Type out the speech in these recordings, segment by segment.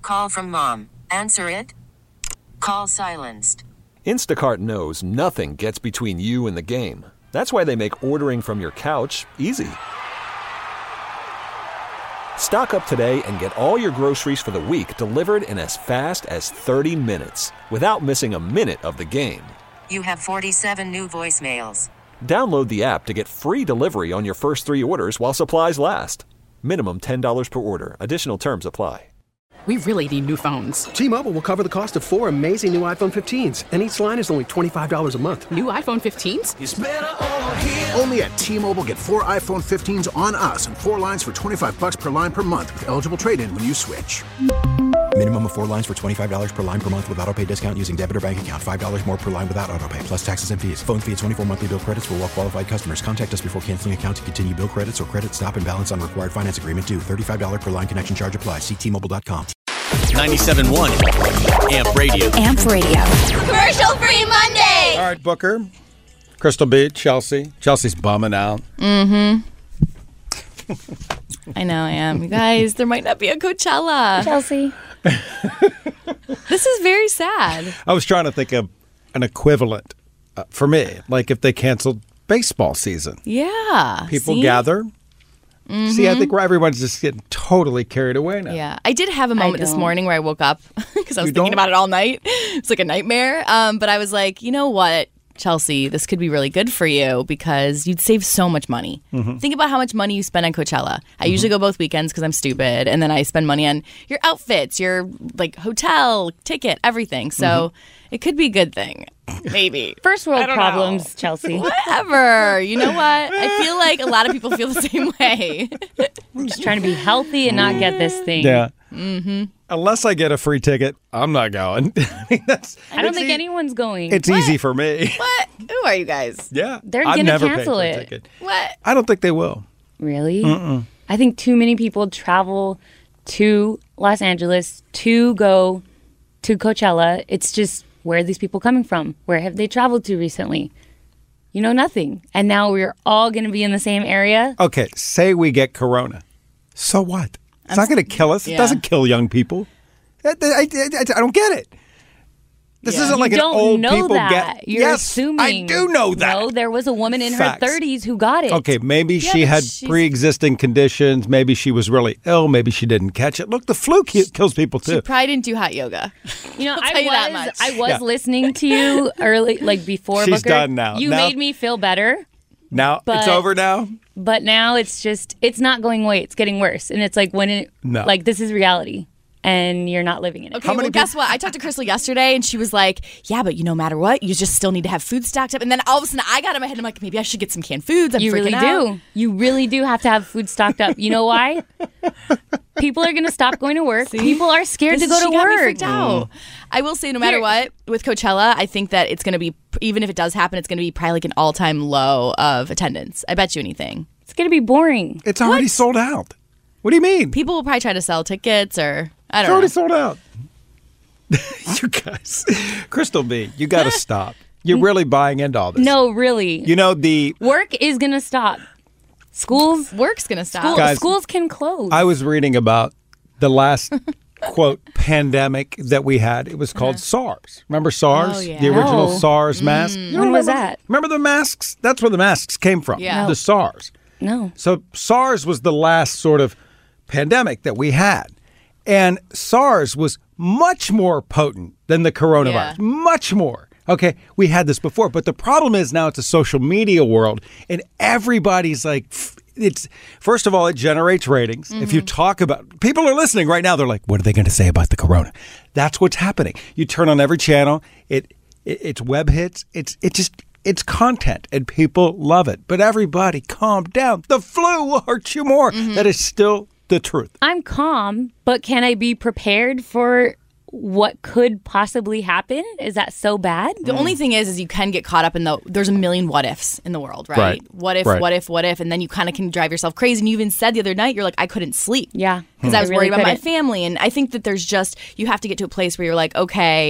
Call from mom. Answer it. Call silenced. Instacart knows nothing gets between you and the game. That's why they make ordering from your couch easy. Stock up today and get all your groceries for the week delivered in as fast as 30 minutes without missing a minute of the game. You have 47 new voicemails. Download the app to get free delivery on your first 3 orders while supplies last. Minimum $10 per order. Additional terms apply. We really need new phones. T-Mobile will cover the cost of 4 amazing new iPhone 15s, and each line is only $25 a month. New iPhone 15s? It's better over here. Only at T-Mobile, get 4 iPhone 15s on us and 4 lines for $25 per line per month with eligible trade-in when you switch. Minimum of 4 lines for $25 per line per month with autopay discount using debit or bank account. $5 more per line without autopay, plus taxes and fees. Phone fee at 24 monthly bill credits for well-qualified customers. Contact us before canceling account to continue bill credits or credit stop and balance on required finance agreement due. $35 per line connection charge applies. See T-Mobile.com. 97.1 AMP Radio. AMP Radio. Commercial free Monday. All right, Booker, Crystal B, Chelsea. Chelsea's bumming out. I know I am. You guys, there might not be a Coachella. Chelsea. This is very sad. I was trying to think of an equivalent for me, like if they canceled baseball season. Yeah. People gather. See, I think everyone's just getting totally carried away now. Yeah. I did have a moment this morning where I woke up because I was thinking about it all night. It's like a nightmare. But I was like, you know what, Chelsea, this could be really good for you because you'd save so much money. Think about how much money you spend on Coachella. I usually go both weekends because I'm stupid. And then I spend money on your outfits, your like hotel, ticket, everything. So it could be a good thing. Maybe. First world problems, Chelsea. Whatever. You know what? I feel like a lot of people feel the same way. I'm just trying to be healthy and not get this thing. Yeah. Unless I get a free ticket, I'm not going. I don't think anyone's going. It's easy for me. What? Who are you guys? Yeah. They're I've going to never cancel paid for a it. ticket. What? I don't think they will. Really? I think too many people travel to Los Angeles to go to Coachella. It's just, where are these people coming from? Where have they traveled to recently? You know, nothing. And now we're all going to be in the same area. Okay, say we get corona. So what? It's not going to kill us. It doesn't kill young people. I don't get it. This isn't like you an don't old know people that. get. You're yes, assuming. I do know that. No, there was a woman in Facts. her 30s who got it. Okay, maybe she had pre-existing conditions. Maybe she was really ill. Maybe she didn't catch it. Look, the flu kills people too. She probably didn't do hot yoga. You know, I was listening to you early, like before She's Booker. done now. You made me feel better. Now it's over now? But now it's not going away. It's getting worse. And it's like like this is reality. And you're not living in it. Okay, well, guess what? I talked to Crystal yesterday, and she was like, yeah, but no matter what, you just still need to have food stocked up. And then all of a sudden, I got in my head, I'm like, maybe I should get some canned foods. I'm you really do. You really do have to have food stocked up. You know why? People are going to stop going to work. People are scared to go to Got me work. freaked out. I will say, no matter what, with Coachella, I think that it's going to be, even if it does happen, it's going to be probably like an all-time low of attendance. I bet you anything. It's going to be boring. It's already sold out. What do you mean? People will probably try to sell tickets or... I don't know. It's already sold out. You guys. Crystal B, you got to stop. You're really buying into all this. No, really. You know, the... Work is going to stop. Work's going to stop. Guys, schools can close. I was reading about the last, quote, pandemic that we had. It was called SARS. Remember SARS? Oh, yeah. The original SARS mask? When was that? Remember the masks? That's where the masks came from. Yeah. The SARS. No. So SARS was the last sort of pandemic that we had. And SARS was much more potent than the coronavirus. Much more. Okay, we had this before. But the problem is now it's a social media world. And everybody's like, first of all, it generates ratings. If you talk about, people are listening right now. They're like, what are they going to say about the corona? That's what's happening. You turn on every channel. It's web hits. It's content and people love it. But everybody calm down. The flu will hurt you more. That is still the truth. I'm calm, but can I be prepared for what could possibly happen? Is that so bad? The only thing is you can get caught up in there's a million what ifs in the world, right? What if, what if, and then you kind of can drive yourself crazy. And you even said the other night, you're like, I couldn't sleep. Yeah. Because I was worried about my family. And I think that you have to get to a place where you're like, okay,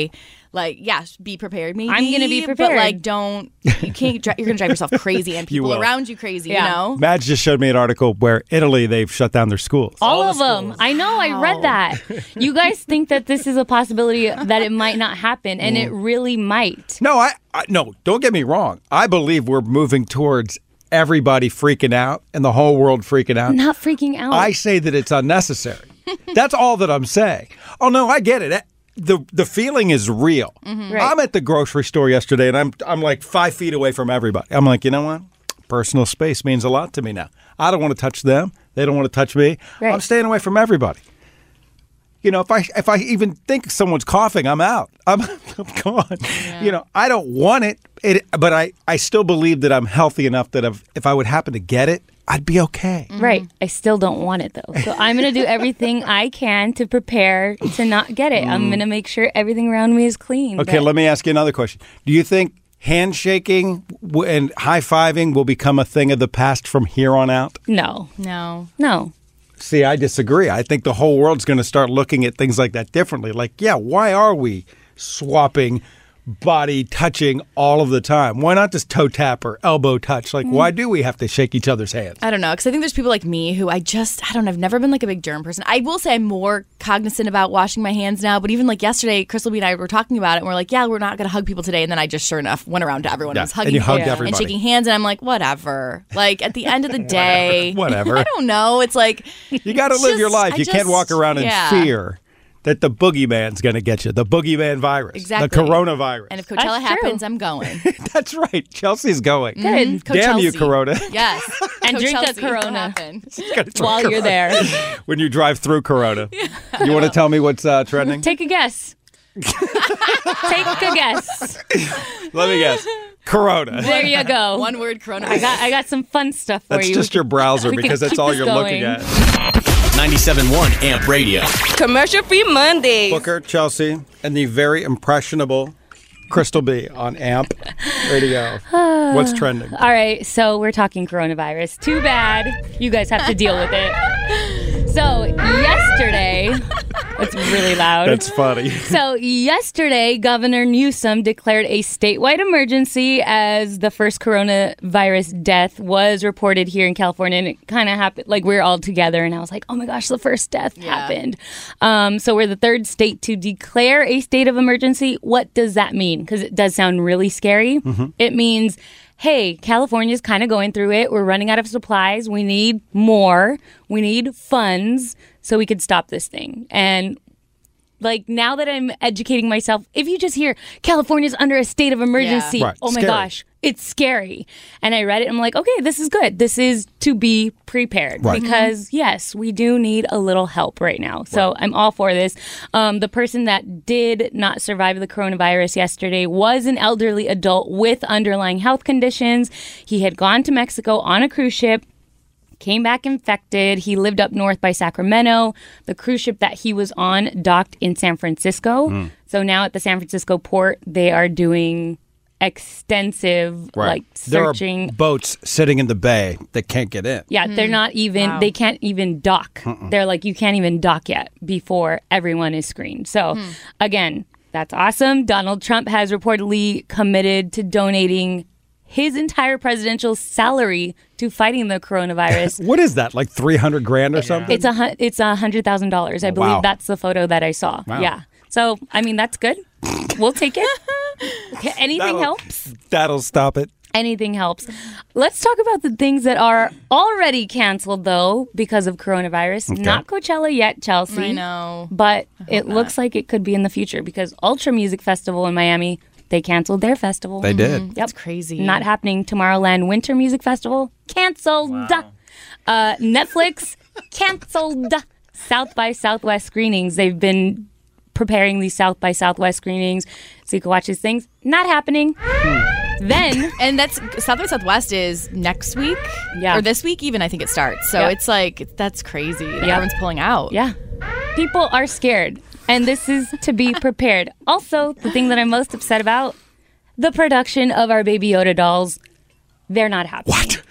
Like, yeah, be prepared. Maybe I'm gonna be prepared. but like, don't. You can't. You're gonna drive yourself crazy, and people around you crazy. You know. Madge just showed me an article where Italy, they've shut down their schools. All of them. I know. Wow. I read that. You guys think that this is a possibility that it might not happen, and it really might. No, no. Don't get me wrong. I believe we're moving towards everybody freaking out and the whole world freaking out. Not freaking out. I say that it's unnecessary. That's all that I'm saying. Oh no, I get it. The feeling is real. Mm-hmm. Right. I'm at the grocery store yesterday, and I'm like 5 feet away from everybody. I'm like, you know what? Personal space means a lot to me now. I don't want to touch them. They don't want to touch me. Right. I'm staying away from everybody. You know, if I even think someone's coughing, I'm out. I'm gone. Yeah. You know, I don't want it, but I still believe that I'm healthy enough that if I would happen to get it, I'd be okay. Right. I still don't want it, though. So I'm going to do everything I can to prepare to not get it. I'm going to make sure everything around me is clean. Okay, let me ask you another question. Do you think handshaking and high-fiving will become a thing of the past from here on out? No. See, I disagree. I think the whole world's going to start looking at things like that differently. Like, yeah, why are we swapping body touching all of the time? Why not just toe tap or elbow touch? Like, why do we have to shake each other's hands? I don't know, because I think there's people like me who I don't know, I've never been like a big germ person. I will say I'm more cognizant about washing my hands now, but even like yesterday, Crystal B and I were talking about it, and we're like, yeah, we're not going to hug people today. And then I just, sure enough, went around to everyone and was hugging people and shaking hands, and I'm like, whatever. Like, at the end of the day, whatever. I don't know. It's like, you got to live your life. You can't walk around in fear that the boogeyman's going to get you, the boogeyman virus, exactly. The coronavirus. And if Coachella happens, I'm going. That's right. Chelsea's going. Good. Damn you, Corona. Yes. And drink a Corona while you're there. When you drive through Corona. Yeah. You want to tell me what's trending? Take a guess. Take a guess. Let me guess. Corona. There you go. One word, Corona. I got some fun stuff for you. That's just your browser because that's all you're looking at. 97.1 AMP Radio. Commercial-free Monday. Booker, Chelsea, and the very impressionable Crystal B on AMP Radio. What's trending? All right, so we're talking coronavirus. Too bad. You guys have to deal with it. So yesterday, it's really loud. That's funny. So yesterday, Governor Newsom declared a statewide emergency as the first coronavirus death was reported here in California. And it kind of happened, like we were all together and I was like, oh my gosh, the first death happened. So we're the third state to declare a state of emergency. What does that mean? Because it does sound really scary. Mm-hmm. It means, hey, California's kind of going through it. We're running out of supplies. We need more. We need funds so we could stop this thing. And like now that I'm educating myself, if you just hear California's under a state of emergency, oh my gosh, it's scary. And I read it. I'm like, okay, this is good. This is to be prepared because yes, we do need a little help right now. So I'm all for this. The person that did not survive the coronavirus yesterday was an elderly adult with underlying health conditions. He had gone to Mexico on a cruise ship, came back infected. He lived up north by Sacramento. The cruise ship that he was on docked in San Francisco. So now at the San Francisco port, they are doing extensive like searching. There are boats sitting in the bay that can't get in. Yeah, they're not even, they can't even dock. They're like, you can't even dock yet before everyone is screened. So again, that's awesome. Donald Trump has reportedly committed to donating his entire presidential salary to fighting the coronavirus. What is that? Like $300,000 or something? It's $100,000. I believe that's the photo that I saw. Wow. Yeah. So, I mean, that's good. We'll take it. Anything helps. That'll stop it. Anything helps. Let's talk about the things that are already canceled, though, because of coronavirus. Okay. Not Coachella yet, Chelsea. I know. But it looks like it could be in the future because Ultra Music Festival in Miami, they canceled their festival. They did. Yep. That's crazy. Not happening. Tomorrowland Winter Music Festival, canceled. Wow. Netflix, canceled. South by Southwest screenings. They've been preparing these South by Southwest screenings so you can watch these things. Not happening. Then, and that's South by Southwest is next week, or this week even. I think it starts. So it's like that's crazy. Everyone's pulling out. Yeah, people are scared, and this is to be prepared. Also, the thing that I'm most upset about: the production of our Baby Yoda dolls. They're not happening. What?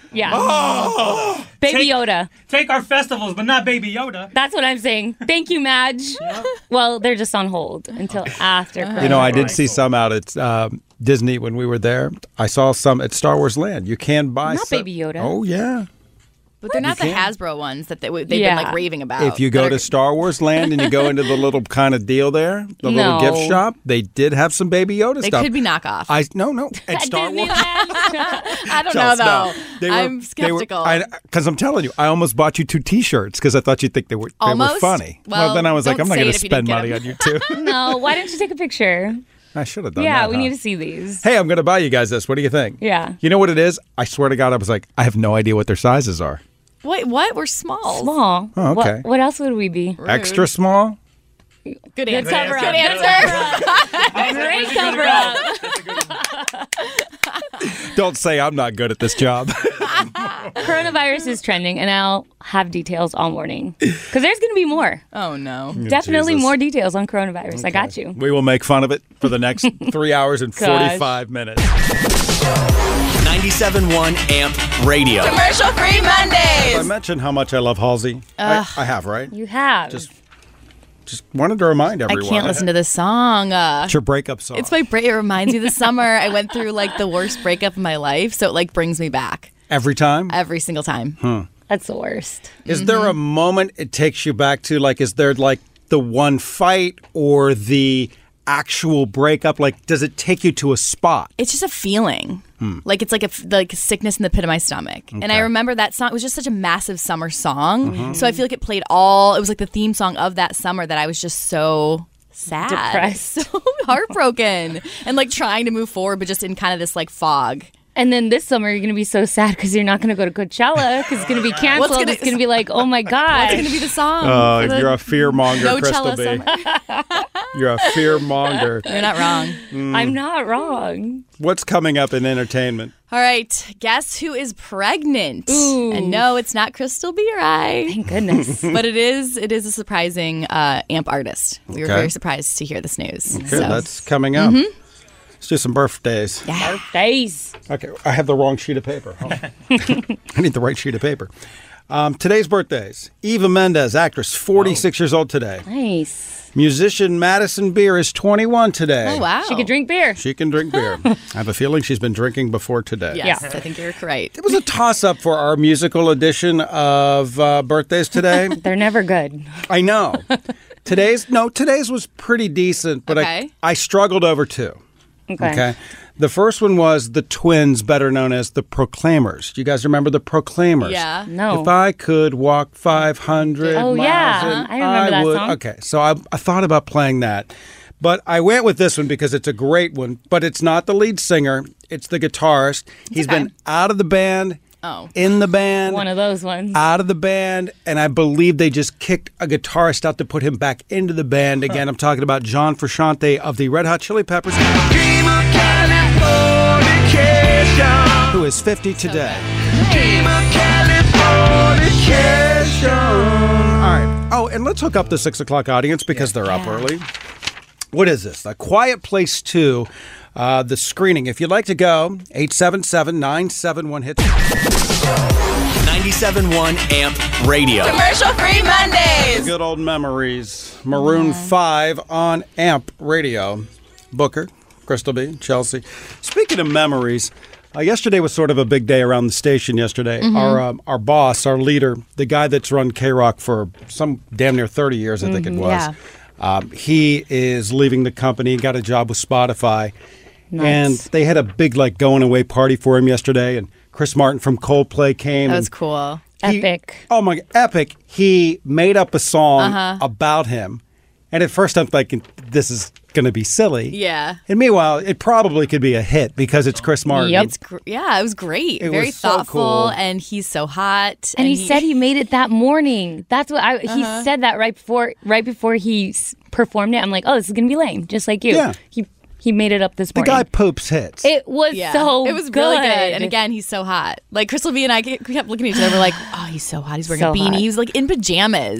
Yeah. Oh! Baby Yoda. Take our festivals, but not Baby Yoda. That's what I'm saying. Thank you, Madge. Well, they're just on hold until after. I did see some out at Disney when we were there. I saw some at Star Wars Land. You can buy Not Baby Yoda. Oh, yeah. But they're not the Hasbro ones that they've been like raving about. If you go to Star Wars Land and you go into the little kind of deal there, the little gift shop, they did have some Baby Yoda stuff. They could be knockoff. No. At Star Wars. I don't know, though. I'm skeptical. Because I'm telling you, I almost bought you 2 T-shirts because I thought you'd think they were funny. Well, then I was like, I'm not going to spend money on you two. No, why don't you take a picture? I should have done that. Yeah, we need to see these. Hey, I'm going to buy you guys this. What do you think? Yeah. You know what it is? I swear to God, I was like, I have no idea what their sizes are. Wait, what? We're small. Small. Oh, okay. What else would we be? Rude. Extra small? Good answer. Cover up. Good answer. Great cover up. Don't say I'm not good at this job. Coronavirus is trending, and I'll have details all morning. Because there's going to be more. Oh, no. Definitely more details on coronavirus. Okay. I got you. We will make fun of it for the next 3 hours and 45 minutes. 97.1 AMP Radio. Commercial-free Mondays. I mentioned how much I love Halsey. I have, right? You have. Just wanted to remind everyone. I can't listen to this song. It's your breakup song. It's my It reminds me of the summer. I went through like the worst breakup of my life, so it like brings me back. Every time? Every single time. That's the worst. Is there a moment it takes you back to? Like, is there like the one fight or the actual breakup? Like, does it take you to a spot? It's just a feeling. Like it's like a sickness in the pit of my stomach. Okay. And I remember that song. It was just such a massive summer song. So I feel like it played it was like the theme song of that summer that I was just so sad. Depressed. So heartbroken. And like trying to move forward, but just in kind of this like fog. And then this summer, you're going to be so sad because you're not going to go to Coachella because it's going to be canceled. It's going to be like, oh my God. What's going to be the song? You're a fear monger, Crystal B. You're a fear monger. You're not wrong. I'm not wrong. What's coming up in entertainment? All right. Guess who is pregnant? Ooh. And no, it's not Crystal B or I. Thank goodness. But it is a surprising AMP artist. We were very surprised to hear this news. Okay, that's coming up. Let's do some birthdays. Yeah. Birthdays. Okay, I have the wrong sheet of paper. I need the right sheet of paper. Today's birthdays. Eva Mendes, actress, 46 years old today. Nice. Musician Madison Beer is 21 today. Oh, wow. She could drink beer. She can drink beer. I have a feeling she's been drinking before today. Yes, I think you're right. It was a toss-up for our musical edition of birthdays today. They're never good. I know. Today's was pretty decent, but I struggled over 2. Okay. The first one was the twins, better known as the Proclaimers. Do you guys remember the Proclaimers? Yeah. No. If I could walk 500 miles, I remember that song. Okay, so I thought about playing that. But I went with this one because it's a great one, but it's not the lead singer. It's the guitarist. He's been out of the band. In the band. One of those ones. Out of the band, and I believe they just kicked a guitarist out to put him back into the band. Again, I'm talking about John Frusciante of the Red Hot Chili Peppers, who is 50 today. All right. Oh, and let's hook up the 6 o'clock audience because they're up early. What is this? A Quiet Place 2. The screening. If you'd like to go, 877-971-HIT. 97.1 AMP Radio. Commercial-free Mondays. Good old memories. Maroon 5 on AMP Radio. Booker, Crystal B, Chelsea. Speaking of memories, yesterday was sort of a big day around the station yesterday. Our boss, our leader, the guy that's run K-Rock for some damn near 30 years, I think it was. Yeah. He is leaving the company, got a job with Spotify. Nice. And they had a big going away party for him yesterday, and Chris Martin from Coldplay came. That was cool. Epic. Oh my, epic. He made up a song about him. And at first I'm thinking, this is going to be silly. Yeah. And meanwhile, it probably could be a hit because it's Chris Martin. Yep. It was great. It Very was so thoughtful, cool. and he's so hot. And he said he made it that morning. That's what he said that right before he performed it. I'm like, oh, this is going to be lame, just like you. Yeah. He made it up this morning. The guy poops hits. It was so It was good. really good. And again, he's so hot. Like, Crystal B and I kept looking at each other. We're like, oh, he's so hot. He's wearing a beanie. Hot. He was like in pajamas.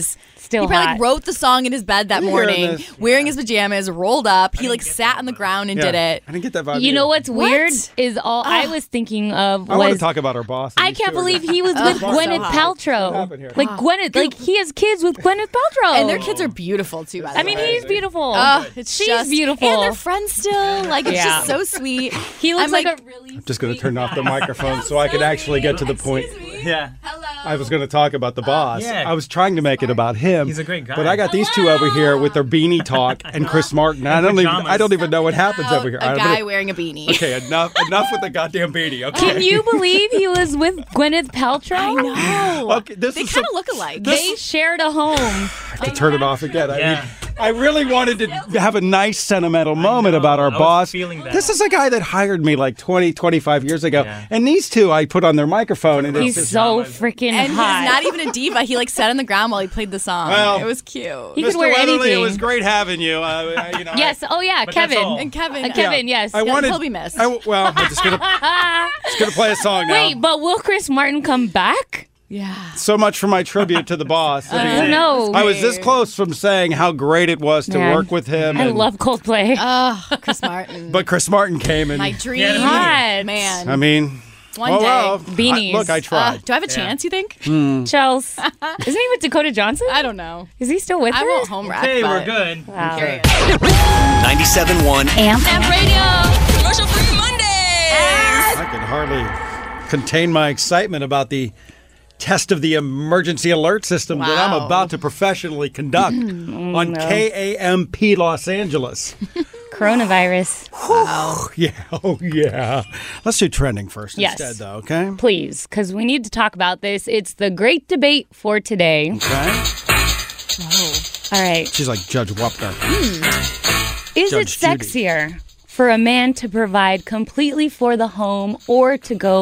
still He probably hot. wrote the song in his bed that You hear morning, this? wearing his pajamas, rolled up. He sat on the ground and did it. I didn't get that vibe. You know what's weird What? is all I was thinking of I want to was talk about our boss. I can't believe he was with Gwyneth Paltrow. happened here? Like Gwyneth, like he has kids with Gwyneth Paltrow. And their kids are beautiful too, by the way. I mean, he's beautiful. It's She's just beautiful. And they're friends still. Like, it's Yeah. just so sweet. He looks I'm like a really I'm just going to turn off the microphone so I could actually get to the point. Yeah. I was going to talk about the boss. Yeah. I was trying to make it about him. He's a great guy. But I got these two over here with their beanie talk and Chris Martin. I don't even know what happens over here. A guy wearing a beanie. Okay, enough with the goddamn beanie. Okay. Can you believe he was with Gwyneth Paltrow? I know. Okay, this They is kind of look alike. They shared a home. I have to turn it off again. Yeah. I really wanted to have a nice sentimental moment about our I was boss. feeling that. This is a guy that hired me like 20, 25 years ago. Yeah. And these two, I put on their microphone. And He's it's so freaking And hot. he's not even a diva. He sat on the ground while he played the song. Well, it was cute. He could Mr. wear Weatherly, anything. it was great having you. Yes. Oh yeah, But that's Kevin. all. And Kevin. Kevin. Yes. I wanted. he'll be missed. I'm just gonna play a song now. Wait, but will Chris Martin come back? Yeah. So much for my tribute to the boss. Oh no. I was this close from saying how great it was to Yeah. work with him. I love Coldplay. Chris Martin. But Chris Martin came and My dream Hot. man. I mean, One oh day. well. Beanies. Look, I tried. Do I have a chance, you think? Chels. Isn't he with Dakota Johnson? I don't know. Is he still with I her? won't home wreck. Hey, we're but good. Wow. curious. 97.1 Amp Radio. Commercial Free Mondays. I can hardly contain my excitement about the test of the emergency alert system that I'm Wow. about to professionally conduct on KAMP Los Angeles. Coronavirus. Yeah, oh yeah. Let's do trending first Yes. instead, though, okay? Please, because we need to talk about this. It's the great debate for today. Okay. All right. She's like Judge Wapner. Is it Judge Judy. sexier for a man to provide completely for the home or to go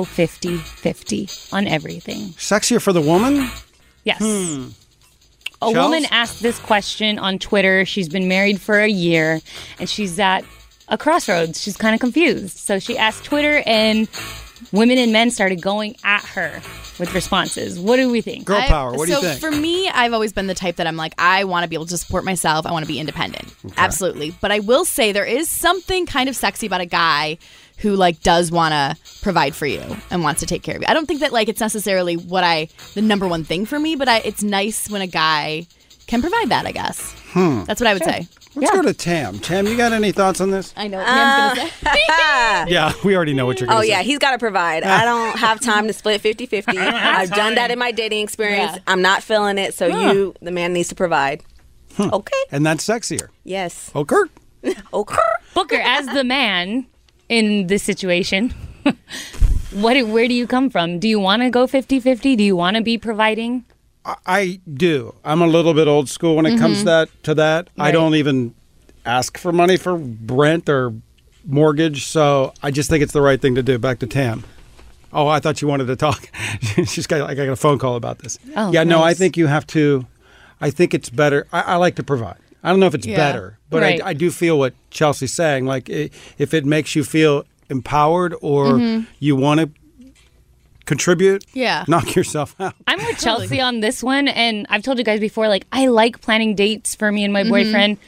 50-50 on everything? Sexier for the woman? Yes. A Chels? woman asked this question on Twitter. She's been married for a year and she's at a crossroads. She's kind of confused. So she asked Twitter and women and men started going at her with responses. What do we think? Girl power. What do you So think? for me, I've always been the type that I'm like, I want to be able to support myself. I want to be independent. Absolutely. But I will say there is something kind of sexy about a guy who does want to provide for you and wants to take care of you. I don't think that it's necessarily the number one thing for me, but it's nice when a guy can provide that, I guess. That's what I would say. Let's go to Tam. Tam, you got any thoughts on this? I know what Pam's going to say. Yeah, we already know what you're going Oh, to say. yeah, he's got to provide. I don't have time to split 50-50. I've done that in my dating experience. Yeah. I'm not feeling it, so the man needs to provide. Okay. And that's sexier. Yes. Okay. Okay. Booker, as the man in this situation, where do you come from? Do you want to go 50-50? Do you want to be providing? I do. I'm a little bit old school when it comes to that. I Right. don't even ask for money for rent or mortgage, so I just think it's the right thing to do. Back to Tam. Oh, I thought you wanted to talk. She's got. I got a phone call about this. Oh, yeah, no, I nice. think you have to. I think it's better. I like to provide. I don't know if it's better, but Right. I do feel what Chelsea's saying. Like if it makes you feel empowered or you want to contribute, Yeah. knock yourself out. I'm with Chelsea on this one, and I've told you guys before, I like planning dates for me and my boyfriend,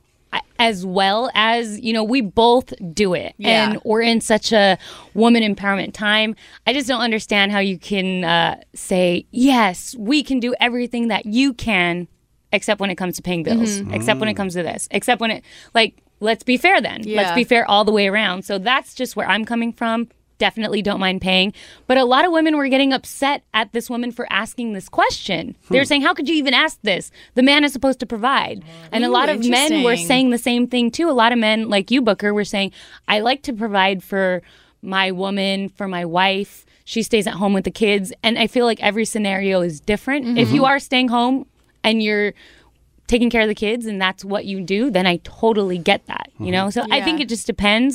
as well as, we both do it. Yeah. And we're in such a woman empowerment time. I just don't understand how you can say, yes, we can do everything that you can, except when it comes to paying bills, except when it comes to this, except when it, let's be fair then. Yeah. Let's be fair all the way around. So that's just where I'm coming from. Definitely don't mind paying. But a lot of women were getting upset at this woman for asking this question. They're saying, how could you even ask this? The man is supposed to provide. And a lot of men were interesting. saying the same thing too. A lot of men, like you, Booker, were saying, I like to provide for my woman, for my wife. She stays at home with the kids. And I feel like every scenario is different. If you are staying home and you're taking care of the kids and that's what you do, then I totally get that, So I think it just depends.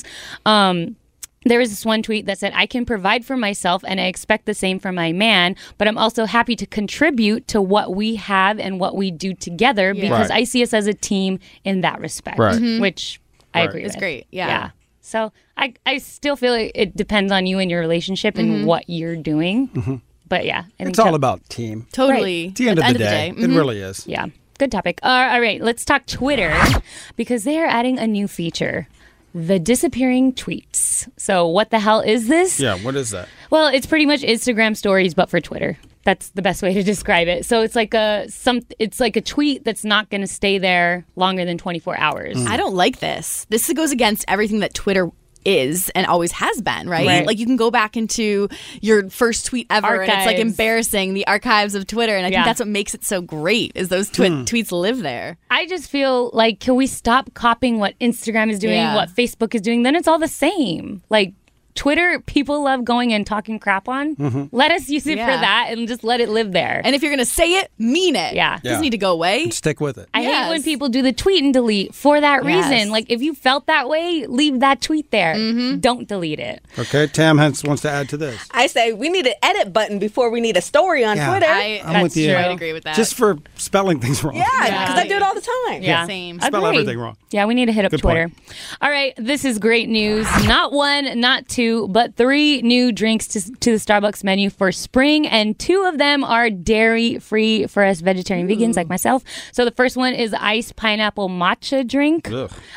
There was this one tweet that said, I can provide for myself and I expect the same from my man, but I'm also happy to contribute to what we have and what we do together because Right. I see us as a team in that respect, Right. which I agree It's with. great, yeah. So I still feel like it depends on you and your relationship and what you're doing. But yeah, I think It's all about team. Totally. At the end of the day, it really is. Yeah. Good topic. All right, let's talk Twitter because they are adding a new feature. The disappearing tweets. So what the hell is this? Yeah, what is that? Well, it's pretty much Instagram stories, but for Twitter. That's the best way to describe it. So it's like a tweet that's not going to stay there longer than 24 hours. I don't like this. This goes against everything that Twitter is and always has been, right? Like you can go back into your first tweet ever Archives. and it's like embarrassing, the archives of Twitter, and I think that's what makes it so great is those tweets live there. I just feel like, can we stop copying what Instagram is doing, what Facebook is doing? Then it's all the same. Like Twitter, people love going and talking crap on. Let us use it for that and just let it live there. And if you're going to say it, mean it. Yeah. It doesn't need to go away. Stick with it. I hate when people do the tweet and delete for that reason. Like, if you felt that way, leave that tweet there. Don't delete it. Okay, Tam wants to add to this. I say we need an edit button before we need a story on Twitter. I'm with you. I'd agree with that. Just for spelling things wrong. Yeah, because I do it all the time. Yeah. Same. Spell everything wrong. Yeah, we need to hit up Good Twitter. point. All right, this is great news. Not one, not two, but 3 new drinks to the Starbucks menu for spring, and 2 of them are dairy-free for us vegetarian vegans like myself. So the first one is iced pineapple matcha drink.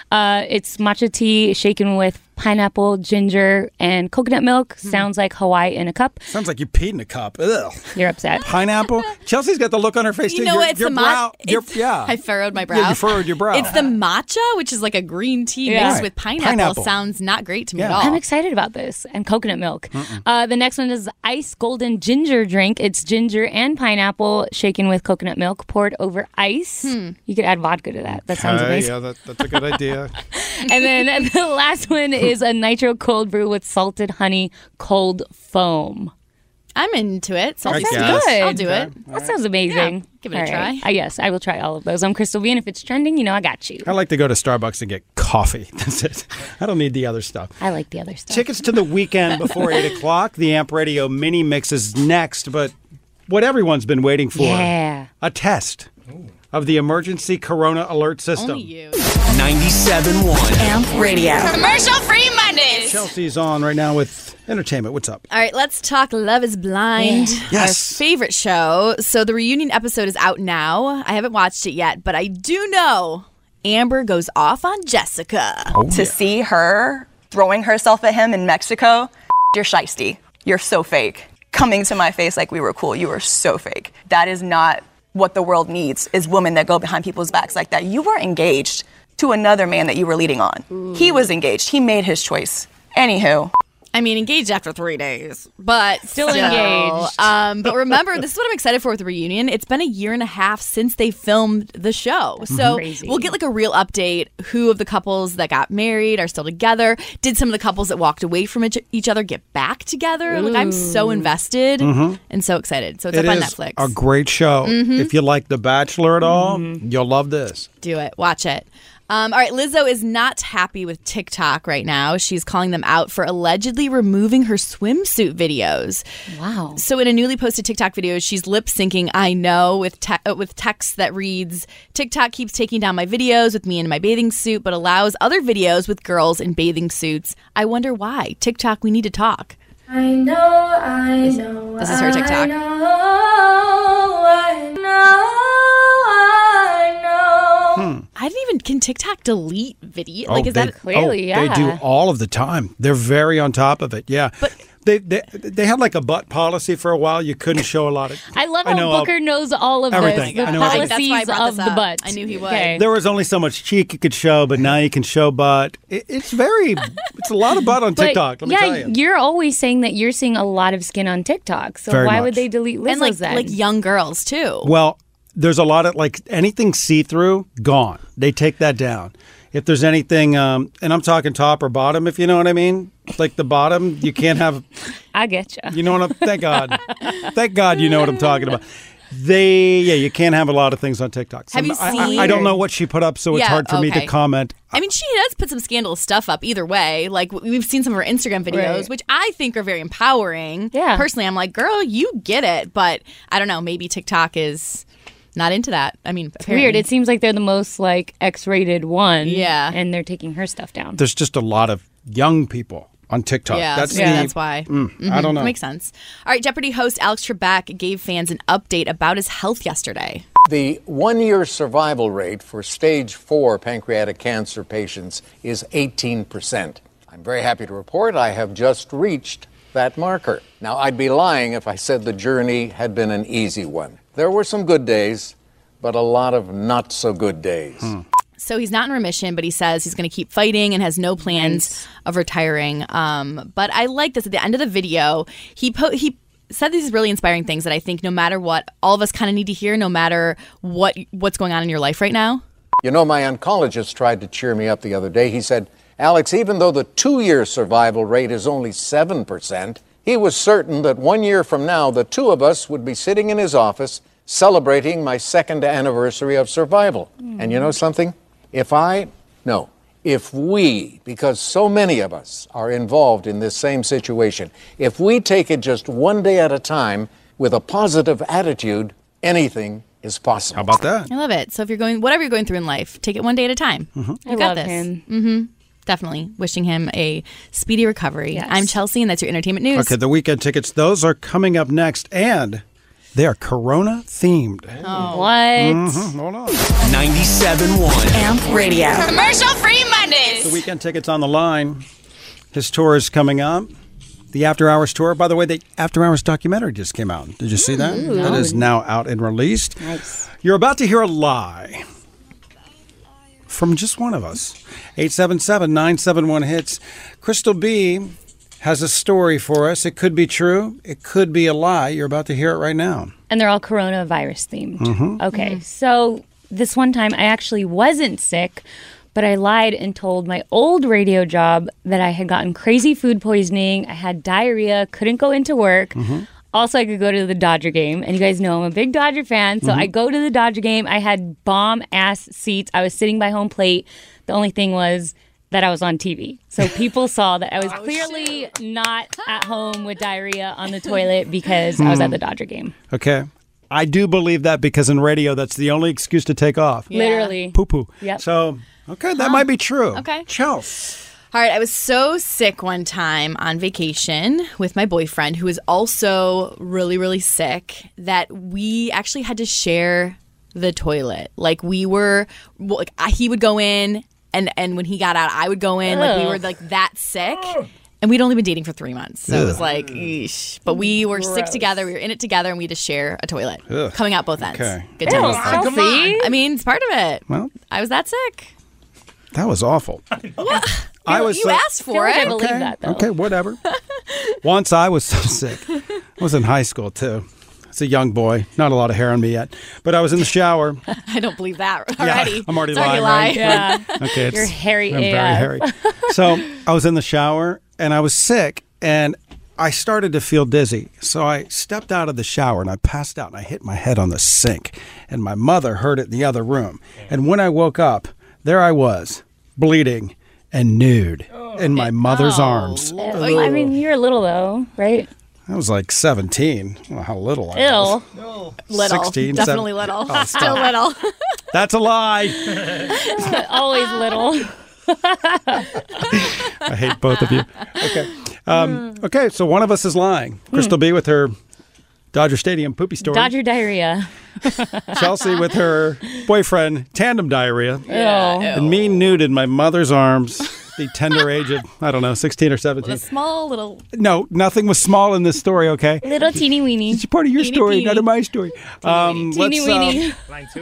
It's matcha tea shaken with pineapple, ginger, and coconut milk. Sounds like Hawaii in a cup. Sounds like you peed in a cup. Ugh. You're upset. Pineapple? Chelsea's got the look on her face, too. You know what? It's your the brow. yeah. I furrowed my brow. Yeah, you furrowed your brow. It's the matcha, which is like a green tea mixed with pineapple. Sounds not great to me at all. I'm excited about this. And coconut milk. The next one is ice golden ginger drink. It's ginger and pineapple shaken with coconut milk poured over ice. You could add vodka to that. That sounds amazing. Yeah, that's a good idea. And then the last one is a nitro cold brew with salted honey cold foam. I'm into it. That sounds good. I'll do it. That sounds amazing. Yeah, give it a try. Yes, I will try all of those. I'm Crystal V, and if it's trending, I got you. I like to go to Starbucks and get coffee. That's it. I don't need the other stuff. I like the other stuff. Tickets to the weekend before 8 o'clock. The Amp Radio Mini Mix is next, but what everyone's been waiting for. Yeah. A test of the emergency corona alert system. Only you. 97.1 Amp Radio. Commercial-free Mondays. Chelsea's on right now with entertainment. What's up? All right, let's talk Love is Blind. Yeah. Yes. Our favorite show. So the reunion episode is out now. I haven't watched it yet, but I do know Amber goes off on Jessica. To see her throwing herself at him in Mexico, you're shiesty. You're so fake. Coming to my face like we were cool, you were so fake. That is not what the world needs, is women that go behind people's backs like that. You were engaged to another man that you were leading on. Ooh. He was engaged. He made his choice. Anywho. I mean, engaged after 3 days, but still engaged. But remember, this is what I'm excited for with the reunion. It's been 1.5 years since they filmed the show. So we'll get like a real update. Who of the couples that got married are still together? Did some of the couples that walked away from each other get back together? Like, I'm so invested and so excited. So it's up on Netflix. A great show. If you like The Bachelor at all, you'll love this. Do it. Watch it. All right, Lizzo is not happy with TikTok right now. She's calling them out for allegedly removing her swimsuit videos. Wow. So in a newly posted TikTok video, she's lip syncing "I Know" with text that reads, "TikTok keeps taking down my videos with me in my bathing suit, but allows other videos with girls in bathing suits. I wonder why. TikTok, we need to talk." I know. This is her TikTok. I didn't even. Can TikTok delete video? Like, is that clearly? They do all of the time. They're very on top of it. Yeah, but they had like a butt policy for a while. You couldn't show a lot of. I love how Booker knows all of everything. This. The policies of the butt. I knew he would. Okay. There was only so much cheek you could show, but now you can show butt. It's a lot of butt on TikTok. Let me tell you. You're always saying that you're seeing a lot of skin on TikTok. So Very why much. would they delete Lizzo's And then? like young girls too. Well, there's a lot of like anything see-through, gone. They take that down. If there's anything, and I'm talking top or bottom, if you know what I mean, like the bottom, you can't have. I get you. You know what thank God, you know what I'm talking about. You can't have a lot of things on TikTok. Have you seen? I don't know what she put up, so it's hard for me to comment. I mean, she does put some scandalous stuff up either way. Like, we've seen some of her Instagram videos, which I think are very empowering. Yeah. Personally, I'm like, girl, you get it. But I don't know, maybe TikTok is not into that. I mean, it's weird. It seems like they're the most like X-rated one. Yeah. And they're taking her stuff down. There's just a lot of young people on TikTok. Yeah, that's why. I don't know. Makes sense. All right, Jeopardy host Alex Trebek gave fans an update about his health yesterday. The 1-year survival rate for stage 4 pancreatic cancer patients is 18%. I'm very happy to report I have just reached that marker. Now, I'd be lying if I said the journey had been an easy one. There were some good days, but a lot of not so good days. So he's not in remission, but he says he's going to keep fighting and has no plans of retiring. But I like this. At the end of the video, he said these really inspiring things that I think no matter what, all of us kind of need to hear, no matter what's going on in your life right now. You know, my oncologist tried to cheer me up the other day. He said, Alex, even though the 2-year survival rate is only 7%, he was certain that 1 year from now, the two of us would be sitting in his office celebrating my 2nd anniversary of survival. And you know something? If we, because so many of us are involved in this same situation, if we take it just one day at a time with a positive attitude, anything is possible. How about that? I love it. So if whatever you're going through in life, take it one day at a time. I love him. Definitely. Wishing him a speedy recovery. Yes. I'm Chelsea, and that's your entertainment news. Okay, the weekend tickets, those are coming up next, and they are Corona themed. Oh. What? Hold on. 97.1 AMP Radio. Commercial-free Mondays. The weekend tickets on the line. His tour is coming up. The After Hours tour. By the way, the After Hours documentary just came out. Did you see that? That is now out and released. Nice. You're about to hear a lie from just one of us. 877-971-HITS. Crystal B has a story for us. It could be true. It could be a lie. You're about to hear it right now. And they're all coronavirus themed. Okay, so this one time I actually wasn't sick, but I lied and told my old radio job that I had gotten crazy food poisoning. I had diarrhea, couldn't go into work. Also, I could go to the Dodger game. And you guys know I'm a big Dodger fan. So I go to the Dodger game. I had bomb-ass seats. I was sitting by home plate. The only thing was that I was on TV. So people saw that I was clearly not at home with diarrhea on the toilet because I was at the Dodger game. Okay. I do believe that because in radio, that's the only excuse to take off. Yeah. Literally. Poo-poo. Yep. So, okay, that might be true. Okay. Chelsea. All right, I was so sick one time on vacation with my boyfriend, who was also really, really sick, that we actually had to share the toilet. Like he would go in, and when he got out, I would go in. Like we were like that sick. And we'd only been dating for 3 months. So it was like, eesh. But we were sick together. We were in it together, and we had to share a toilet. Coming out both ends. Okay. Good times. Come on. I mean, it's part of it. Well, I was that sick. that was awful. You asked for it. I believe that, though. Okay, whatever. Once I was so sick. I was in high school, too. I was a young boy. Not a lot of hair on me yet. But I was in the shower. I don't believe that already. Yeah, I'm already Sorry, lying, lie. right? Yeah. Okay, You're hairy I'm AF. very hairy. So I was in the shower, and I was sick, and I started to feel dizzy. So I stepped out of the shower, and I passed out, and I hit my head on the sink. And my mother heard it in the other room. And when I woke up, there I was, bleeding and nude in my mother's arms. I mean, you're little, though, right? I was like 17. I don't know how little I Ill. was. Little. 16, Definitely 17. little. Oh, Still little. That's a lie. Always little. I hate both of you. Okay. Okay, so one of us is lying. Crystal B with her Dodger Stadium poopy story. Dodger diarrhea. Chelsea with her boyfriend tandem diarrhea. And me nude in my mother's arms. The tender age of, I don't know, 16 or 17. A small little. No, nothing was small in this story, okay? Little teeny weeny. It's part of your story, not of my story. Teeny weeny. Line 2.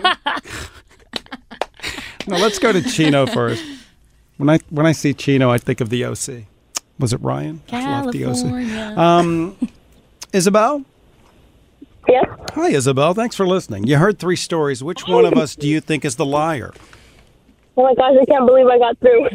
No, let's go to Chino first. When I see Chino, I think of the OC. Was it Ryan? I love the OC. Isabel? Yes. Hi, Isabel. Thanks for listening. You heard 3 stories. Which one of us do you think is the liar? Oh my gosh, I can't believe I got through.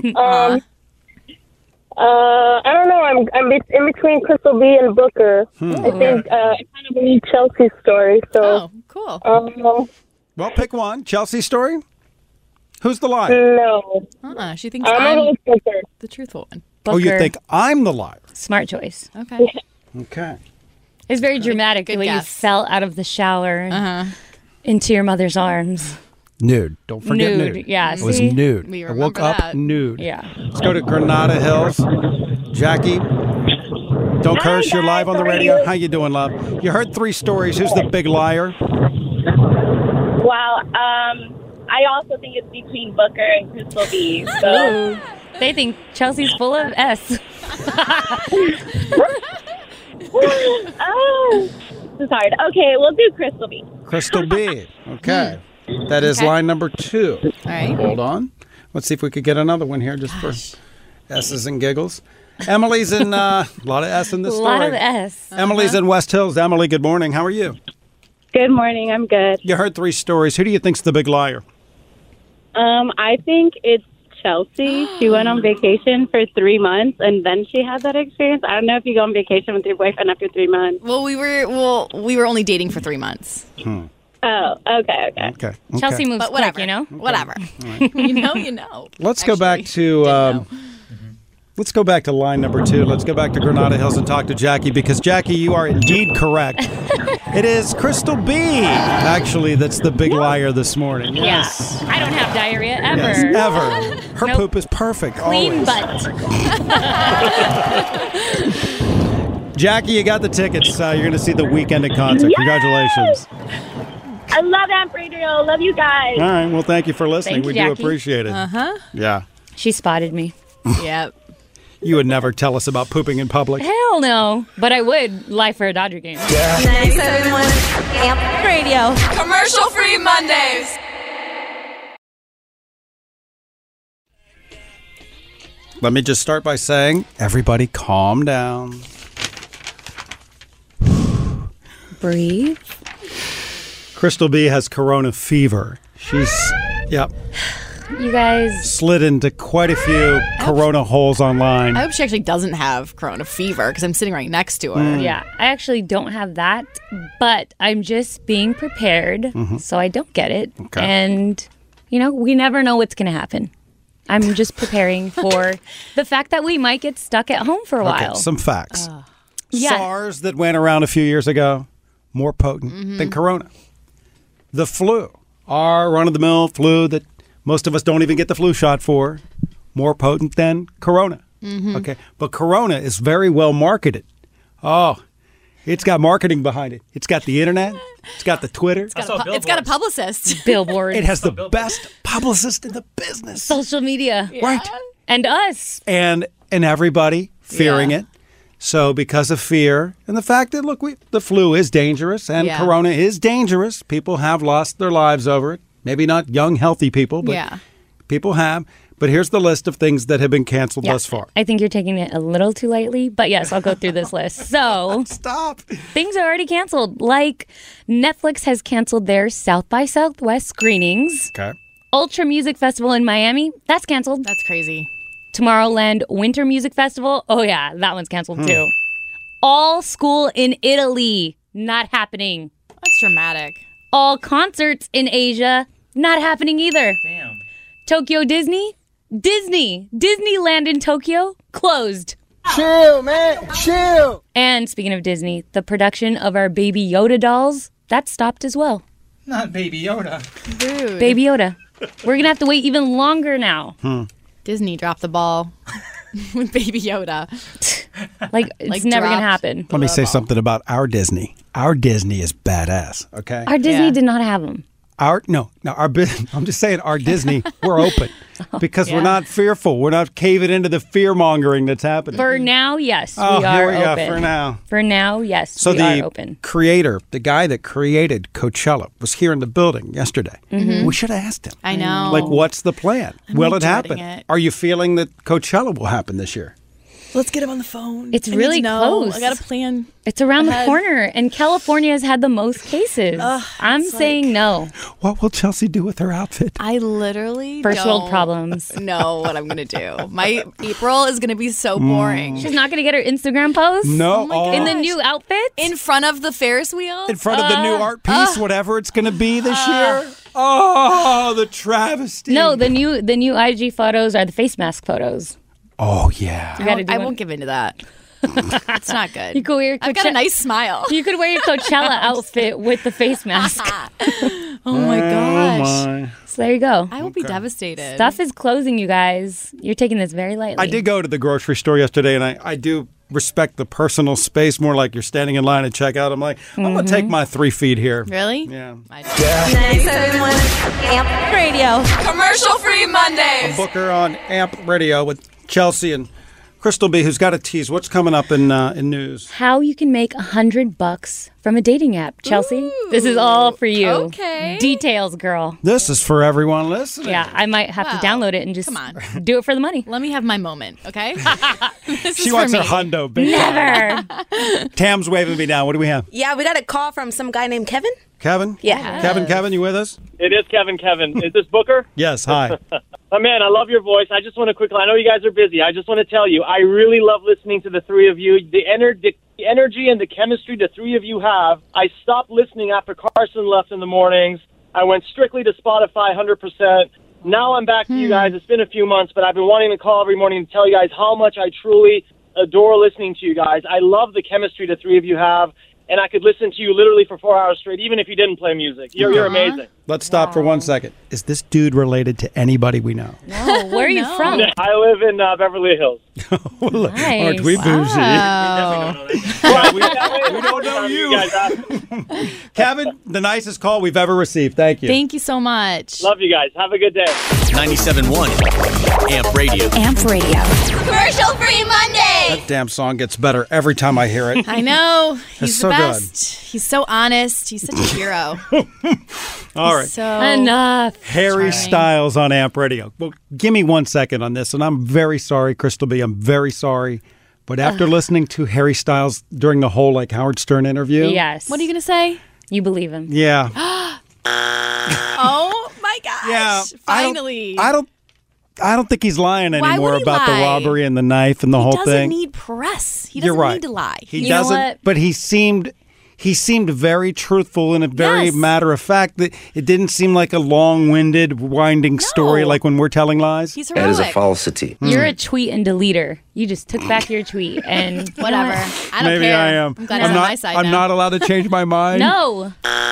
I don't know. I'm in between Crystal B and Booker. I think I kind of believe Chelsea's story. So. Oh, cool. Well, pick one. Chelsea's story? Who's the liar? No. She thinks I'm Booker. the truthful one. Booker. Oh, you think I'm the liar? Smart choice. Okay. Okay. It's very dramatic the way you fell out of the shower into your mother's arms. Nude. Don't forget nude. Yeah, it was nude. I woke up nude. Yeah. Let's go to Granada Hills. Jackie, don't curse. You're live on the radio. How you doing, love? You heard 3 stories. Who's the big liar? Wow. I also think it's between Booker and Crystal B. So. Ooh. They think Chelsea's full of S. Oh, this is hard. Okay, we'll do Crystal B. Crystal B. Okay. That is line number 2. All right. Hold on. Let's see if we could get another one here just for S's and giggles. Emily's in a lot of S in this story. A lot of S. Emily's in West Hills. Emily, good morning. How are you? Good morning. I'm good. You heard 3 stories. Who do you think's the big liar? I think it's Chelsea. She went on vacation for 3 months, and then she had that experience. I don't know if you go on vacation with your boyfriend after 3 months. Well, we were only dating for 3 months. Oh, okay. Chelsea moves but whatever, quick, you know? Whatever. Right. you know. Let's go back to let's go back to line number 2. Let's go back to Granada Hills and talk to Jackie, because Jackie, you are indeed correct. It is Crystal B, actually, that's the big liar this morning. Yes. Yeah. I don't have diarrhea ever. Yes, ever. Her poop is perfect. Clean always. butt. Jackie, you got the tickets. You're going to see the Weekend at concert. Yes! Congratulations. I love Amp Radio. Love you guys. All right. Well, thank you for listening. Thank We you, do Jackie. appreciate it. Uh-huh. Yeah. She spotted me. Yep. You would never tell us about pooping in public. Hell no. But I would lie for a Dodger game. Yeah. 97.1 Amp Radio. Commercial-free Mondays. Let me just start by saying, everybody calm down. Breathe. Crystal B has corona fever. She's, You guys slid into quite a few corona holes online. I hope she actually doesn't have corona fever because I'm sitting right next to her. Yeah, I actually don't have that, but I'm just being prepared so I don't get it. Okay. And, we never know what's going to happen. I'm just preparing for the fact that we might get stuck at home for a while. Okay, some facts. Yeah. SARS that went around a few years ago, more potent than corona. The flu, our run-of-the-mill flu that most of us don't even get the flu shot for, more potent than corona. Okay, but corona is very well marketed. Oh, it's got marketing behind it. It's got the internet. It's got the Twitter. It's got a publicist. Billboard. It has the best publicist in the business. Social media. Right. And us. And everybody fearing it. So because of fear and the fact that, look, the flu is dangerous and corona is dangerous. People have lost their lives over it. Maybe not young, healthy people, but people have. But here's the list of things that have been canceled thus far. I think you're taking it a little too lightly, but yes, I'll go through this list. So, stop. Things are already canceled. Like Netflix has canceled their South by Southwest screenings. Okay. Ultra Music Festival in Miami, that's canceled. That's crazy. Tomorrowland Winter Music Festival, oh yeah, that one's canceled too. All School in Italy, not happening. That's dramatic. All concerts in Asia, not happening either. Damn. Tokyo Disneyland in Tokyo, closed. Chill, man, chill. And speaking of Disney, the production of our Baby Yoda dolls, that stopped as well. Not Baby Yoda. Dude. Baby Yoda. We're going to have to wait even longer now. Disney dropped the ball with Baby Yoda. It's never going to happen. Let me say something about our Disney. Our Disney is badass, okay? Our Disney did not have them. I'm just saying our Disney, we're open because we're not fearful. We're not caving into the fear-mongering that's happening. For now, yes, we here are we open. go, for now. For now, yes, so we are open. Creator, the guy that created Coachella, was here in the building yesterday. We should have asked him. I know. What's the plan? Will it happen? it. Are you feeling that Coachella will happen this year? Let's get him on the phone. It's really close. I got to plan. It's around the corner, and California has had the most cases. I'm saying no. What will Chelsea do with her outfit? I literally First world don't problems. know what I'm going to do. My April is going to be so boring. She's not going to get her Instagram post? No. In the new outfit? In front of the Ferris wheel? In front of the new art piece, whatever it's going to be this year? Oh, the travesty. No, the new IG photos are the face mask photos. Oh, yeah. I won't give into that. It's not good. You could wear I've got a nice smile. You could wear your Coachella outfit with the face mask. Oh my gosh. My. So there you go. I will be devastated. Stuff is closing, you guys. You're taking this very lightly. I did go to the grocery store yesterday, and I do respect the personal space more, like you're standing in line at checkout. I'm like, I'm going to take my 3 feet here. Really? Yeah. 97.1 Amp Radio. Commercial-free Mondays. A Booker on Amp Radio with Chelsea and Crystal B, who's got a tease. What's coming up in news? How you can make $100 from a dating app, Chelsea. Ooh, this is all for you. Okay. Details, girl. This is for everyone listening. Yeah, I might have to download it and just do it for the money. Let me have my moment, okay? She wants her hundo. Big Never. Tam's waving me down. What do we have? Yeah, we got a call from some guy named Kevin. Kevin? Yeah. Kevin, you with us? It is Kevin. Is this Booker? Yes, hi. Man, I love your voice. I just want to quickly, I know you guys are busy. I just want to tell you, I really love listening to the three of you. The energy and the chemistry the three of you have. I stopped listening after Carson left in the mornings. I went strictly to Spotify 100%. Now I'm back to you guys. It's been a few months, but I've been wanting to call every morning to tell you guys how much I truly adore listening to you guys. I love the chemistry the three of you have. And I could listen to you literally for 4 hours straight, even if you didn't play music. You're amazing. Let's stop for 1 second. Is this dude related to anybody we know? No, where are you from? I live in Beverly Hills. Nice. Aren't we bougie? We don't know you. Kevin, the nicest call we've ever received. Thank you. Thank you so much. Love you guys. Have a good day. 97.1 Amp Radio. Amp Radio. Commercial-free Monday. That damn song gets better every time I hear it. I know. He's so the best. He's so honest. He's such a hero. All right. So enough. Harry Styles on Amp Radio. Well, give me 1 second on this, and I'm very sorry, Crystal B. I'm very sorry. But after listening to Harry Styles during the whole Howard Stern interview. Yes. What are you going to say? You believe him. Yeah. Oh, my gosh. Yeah. Finally. I don't think he's lying anymore about the robbery and the knife and the whole thing. He doesn't need press. He doesn't need to lie. He doesn't, but he seemed very truthful and a very matter of fact. That it didn't seem like a long-winded, winding story like when we're telling lies. He's heroic. That is a falsity. You're a tweet and deleter. You just took back your tweet and whatever. I don't Maybe care. I am. I'm glad he's on my side I'm now. not allowed to change my mind. No.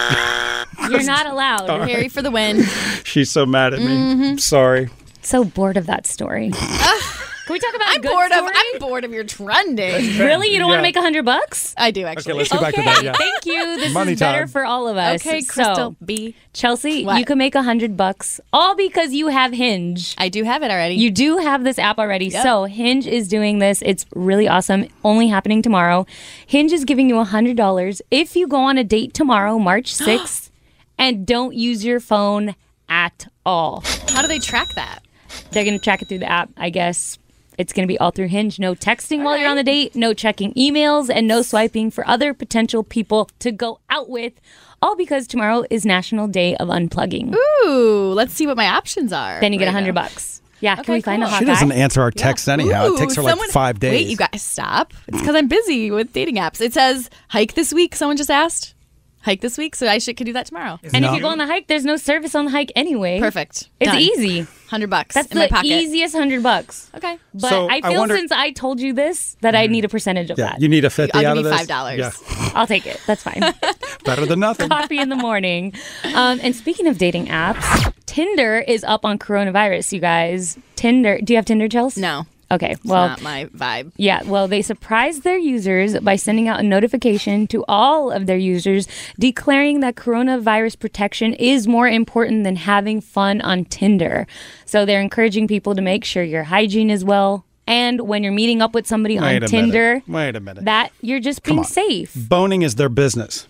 You're not allowed. All right. Harry for the win. She's so mad at me. Mm-hmm. Sorry. So bored of that story. Can we talk about I'm bored of your trending. Really? You don't want to make $100? I do, actually. Okay, let's go back to that. Yeah. Thank you. This Money is better time. for all of us. Okay, Crystal So, B. Chelsea, What? you can make $100 all because you have Hinge. I do have it already. You do have this app already. Yep. So Hinge is doing this. It's really awesome. Only happening tomorrow. Hinge is giving you $100 if you go on a date tomorrow, March 6th, and don't use your phone at all. How do they track that? They're going to track it through the app, I guess. It's going to be all through Hinge. No texting while you're on the date, no checking emails, and no swiping for other potential people to go out with. All because tomorrow is National Day of Unplugging. Ooh, let's see what my options are. Then you get right now. $100. Yeah, can we find a hot She guy? doesn't answer our texts anyhow. It takes her like 5 days. Wait, you guys, stop. It's because I'm busy with dating apps. It says hike this week. Someone just asked. Hike this week, so I could do that tomorrow. And if you go on the hike, there's no service on the hike anyway. Perfect. It's Done. easy. $100 That's in my the pocket. easiest $100. Okay. But So, I I feel wonder- since I told you this that I need a percentage of that. You need a 50 I'll out give of you this? $5. Yeah. I'll take it. That's fine. Better than nothing. Coffee in the morning. And speaking of dating apps, Tinder is up on coronavirus, you guys. Tinder. Do you have Tinder, Chelsea? No. Okay. It's Well, not my vibe. yeah, well, they surprised their users by sending out a notification to all of their users declaring that coronavirus protection is more important than having fun on Tinder. So they're encouraging people to make sure your hygiene is well. And when you're meeting up with somebody on Tinder, Wait a minute. that you're just being safe. Boning is their business.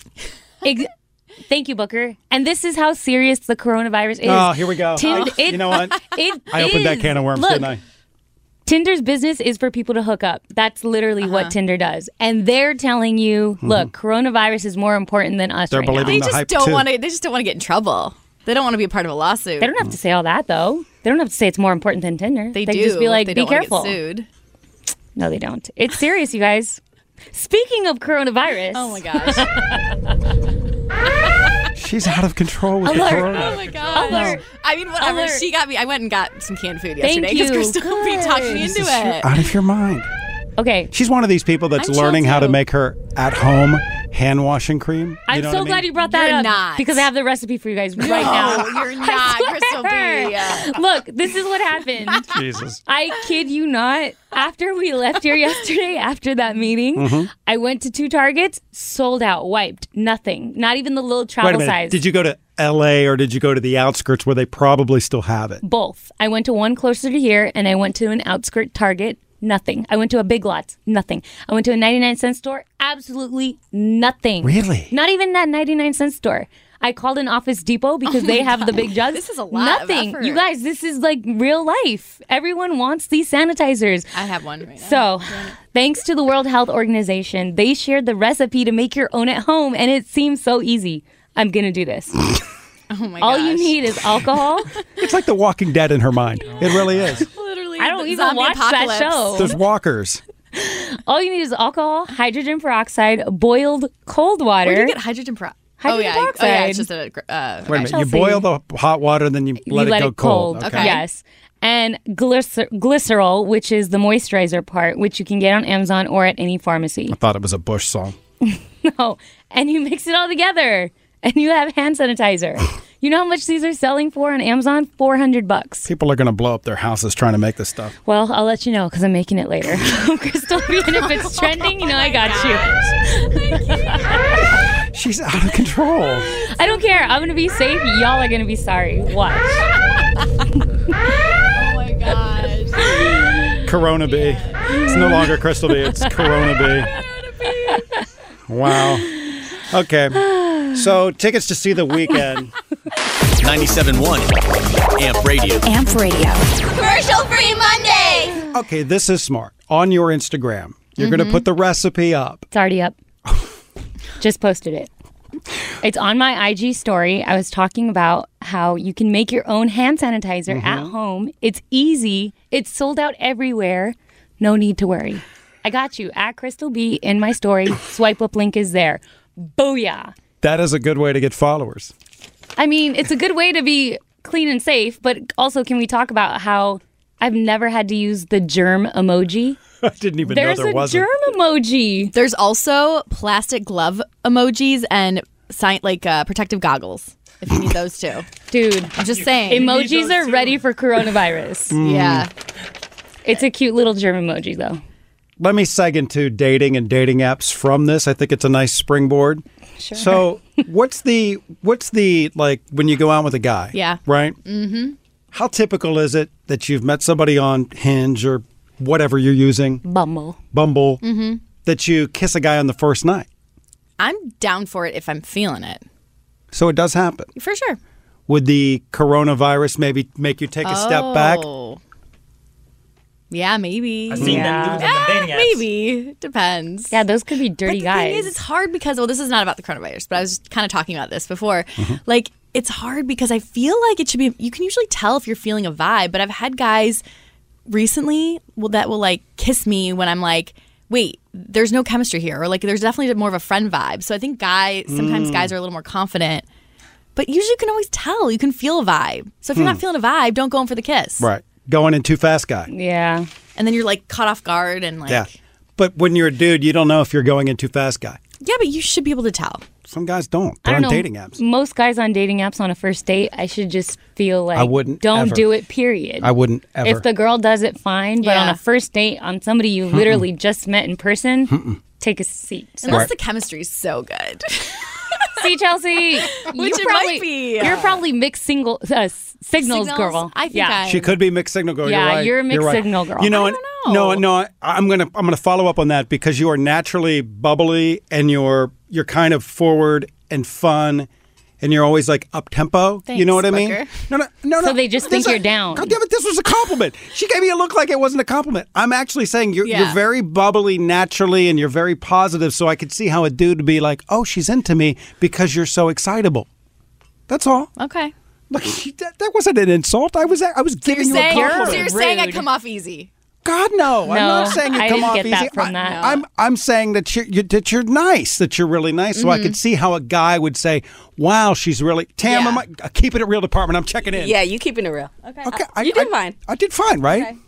Thank you, Booker. And this is how serious the coronavirus is. Oh, here we go. You know what? I opened that can of worms, Look, didn't I? Tinder's business is for people to hook up. That's literally what Tinder does. And they're telling you, look, coronavirus is more important than us They're right now. believing They just don't want to. They just don't want to get in trouble. They don't want to be a part of a lawsuit. They don't have to say all that, though. They don't have to say it's more important than Tinder. They can do. just be like, They be don't wanna get careful. sued. No, they don't. It's serious, you guys. Speaking of coronavirus. Oh my gosh. She's out of control with the Alert. corona. Oh my gosh. Alert. I mean, whatever. Alert. She got me. I went and got some canned food Thank yesterday because you. Crystal B talked me into You're it. out of your mind. Okay. She's one of these people that's I'm chill learning how to too. make her at-home hand washing cream. I'm so glad you brought that You're up not. because I have the recipe for you guys right now. No, you're not, Crystal B. Look, this is what happened. Jesus. I kid you not. After we left here yesterday, after that meeting, I went to 2 Targets, sold out, wiped, nothing. Not even the little Wait a travel minute. size. Did you go to L.A. or did you go to the outskirts where they probably still have it? Both. I went to one closer to here, and I went to an outskirt Target. Nothing. I went to a Big Lots. Nothing. I went to a 99-cent store. Absolutely nothing. Really? Not even that 99-cent store. I called an Office Depot because they have the big jugs. This is a lot Nothing. of effort. You guys, this is like real life. Everyone wants these sanitizers. I have one right now. So, thanks to the World Health Organization, they shared the recipe to make your own at home, and it seems so easy. I'm going to do this. Oh my All gosh. you need is alcohol. It's like The Walking Dead in her mind. It really is. Literally. I don't the even zombie watch apocalypse. that show. There's walkers. All you need is alcohol, hydrogen peroxide, boiled cold water. Where do you get hydrogen peroxide? Hydrogen peroxide. Oh, yeah, it's just a... Wait a minute. Chelsea. You boil the hot water, then you let it go cold. Okay. Yes. And glycerol, which is the moisturizer part, which you can get on Amazon or at any pharmacy. I thought it was a Bush song. No. And you mix it all together. And you have hand sanitizer. You know how much these are selling for on Amazon? $400. People are going to blow up their houses trying to make this stuff. Well, I'll let you know because I'm making it later. Crystal B, and if it's trending, you know I got you. She's out of control. I don't care. I'm going to be safe. Y'all are going to be sorry. Watch. Oh my gosh. Corona B. It's no longer Crystal B. It's Corona B. Wow. Okay. So tickets to see The Weeknd. 97.1 AMP Radio. AMP Radio. Commercial free Monday. Okay, this is smart. On your Instagram, you're going to put the recipe up. It's already up. Just posted it. It's on my IG story. I was talking about how you can make your own hand sanitizer at home. It's easy. It's sold out everywhere. No need to worry. I got you. At Crystal B in my story. Swipe up link is there. Booyah. That is a good way to get followers. I mean, it's a good way to be clean and safe, but also can we talk about how I've never had to use the germ emoji? I didn't even There's know there a wasn't. germ emoji. There's also plastic glove emojis and protective goggles if you need those too. Dude, I'm just saying. Emojis are ready for coronavirus. Yeah. It's a cute little germ emoji, though. Let me seg into dating and dating apps from this. I think it's a nice springboard. Sure. So what's the like when you go out with a guy? Yeah. Right? Mm-hmm. How typical is it that you've met somebody on Hinge or whatever you're using? Bumble. Mm-hmm. That you kiss a guy on the first night? I'm down for it if I'm feeling it. So it does happen. For sure. Would the coronavirus maybe make you take a step back? Yeah, maybe. I've seen them do it on the dating apps. Maybe. Depends. Yeah, those could be dirty but the guys. thing is, it's hard because, this is not about the coronavirus, but I was kind of talking about this before. Like, it's hard because I feel like it should be, you can usually tell if you're feeling a vibe, but I've had guys recently that will, like, kiss me when I'm like, wait, there's no chemistry here, or, like, there's definitely more of a friend vibe. So I think sometimes guys are a little more confident, but usually you can always tell. You can feel a vibe. So if you're not feeling a vibe, don't go in for the kiss. Right. Going in too fast guy. Yeah. And then you're, like, caught off guard and, like... Yeah. But when you're a dude, you don't know if you're going in too fast guy. Yeah, but you should be able to tell. Some guys don't. I They're don't on know. dating apps. Most guys on dating apps on a first date, I should just feel like I wouldn't don't ever. do it, period. I wouldn't ever. If the girl does it, fine. But on Yeah. a first date, on somebody you literally just met in person, take a seat. Unless the chemistry is so good. See, Chelsea, Which it might be. You're probably mixed signals girl. I think I She could be mixed signal girl. Yeah, you're right. you're a mixed right. signal girl. You know, I don't know. no. I'm gonna follow up on that because you are naturally bubbly and you're kind of forward and fun, and you're always like up tempo. You know what I mean? Booker. No. So they just think This you're down. God damn it! This was a compliment. She gave me a look like it wasn't a compliment. I'm actually saying you're Yeah. very bubbly naturally, and you're very positive. So I could see how a dude would be like, "Oh, she's into me because you're so excitable." That's all. Okay. Look, that wasn't an insult. I was giving you a compliment. So you're saying I Rude. come off easy. God, no. I'm not saying you I come didn't off get easy. that from that. I'm saying that you're nice, that you're really nice. So I could see how a guy would say, "Wow, she's really Tam." Yeah. Keep it at real department. I'm checking in. Yeah, you keeping it real. Okay. You did fine. I did fine, right? Okay.